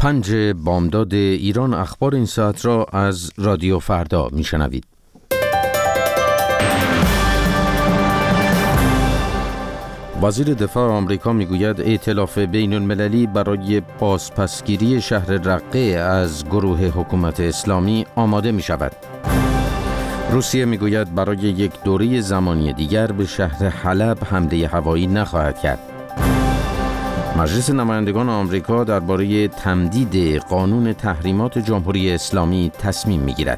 5 بامداد ایران اخبار این ساعت را از رادیو فردا میشنوید. وزیر دفاع آمریکا میگوید ائتلاف بین المللی برای بازپسگیری شهر رقه از گروه حکومت اسلامی آماده می شود. روسیه میگوید برای یک دوره زمانی دیگر به شهر حلب حمله هوایی نخواهد کرد. مجلس نمایندگان آمریکا درباره تمدید قانون تحریمات جمهوری اسلامی تصمیم میگیرد.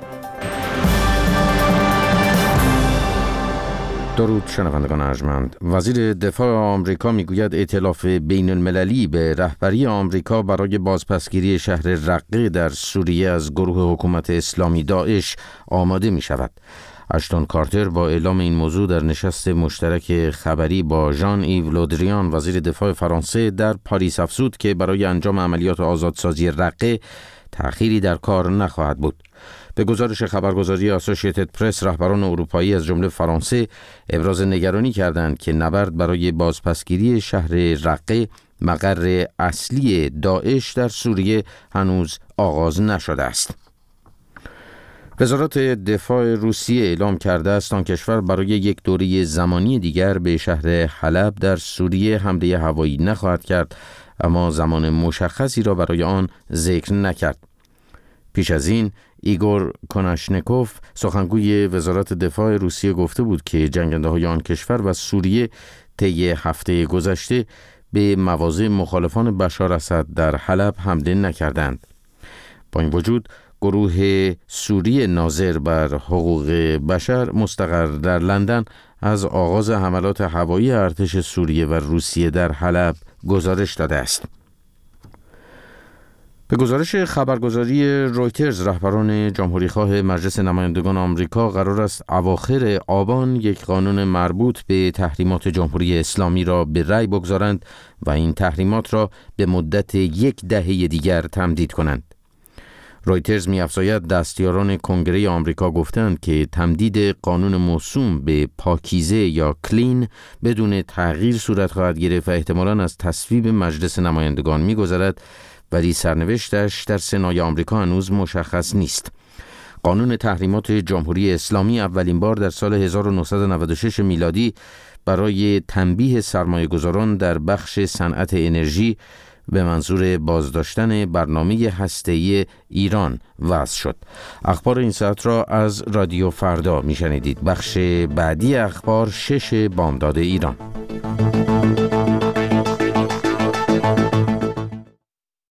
درود شنوندگان ارجمند. وزیر دفاع آمریکا میگوید ائتلاف بین المللی به رهبری آمریکا برای بازپسگیری شهر رقه در سوریه از گروه حکومت اسلامی داعش آماده می شود. اشتون کارتر با اعلام این موضوع در نشست مشترک خبری با ژان ایو لودریان وزیر دفاع فرانسه در پاریس افزود که برای انجام عملیات آزادسازی رقه تأخیری در کار نخواهد بود. به گزارش خبرگزاری آسوشییتد پرس، رهبران اروپایی از جمله فرانسه ابراز نگرانی کردند که نبرد برای بازپسگیری شهر رقه، مقر اصلی داعش در سوریه، هنوز آغاز نشده است. وزارت دفاع روسیه اعلام کرده است آن کشور برای یک دوره زمانی دیگر به شهر حلب در سوریه حمله هوایی نخواهد کرد، اما زمان مشخصی را برای آن ذکر نکرد. پیش از این ایگور کناشنکوف سخنگوی وزارت دفاع روسیه گفته بود که جنگنده‌های آن کشور و سوریه طی هفته گذشته به مواضع مخالفان بشار اسد در حلب حمله نکردند. با این وجود گروه سوری ناظر بر حقوق بشر مستقر در لندن از آغاز حملات هوایی ارتش سوریه و روسیه در حلب گزارش داده است. به گزارش خبرگزاری رویترز، رهبران جمهوری‌خواه مجلس نمایندگان آمریکا قرار است اواخر آبان یک قانون مربوط به تحریمات جمهوری اسلامی را به رأی بگذارند و این تحریمات را به مدت 10 دهه دیگر تمدید کنند. رویترز می‌افزاید دستیاران کنگره آمریکا گفتند که تمدید قانون موسوم به پاکیزه یا کلین بدون تغییر صورت خواهد گرفت و احتمالاً از تصویب مجلس نمایندگان می‌گذرد، ولی سرنوشتش در سنای آمریکا هنوز مشخص نیست. قانون تحریمات جمهوری اسلامی اولین بار در سال 1996 میلادی برای تنبیه سرمایه‌گذاران در بخش صنعت انرژی به منظور بازداشتن برنامه هسته‌ای ایران وضع شد. اخبار این ساعت را از رادیو فردا میشنیدید. بخش بعدی اخبار 6 بامداد ایران.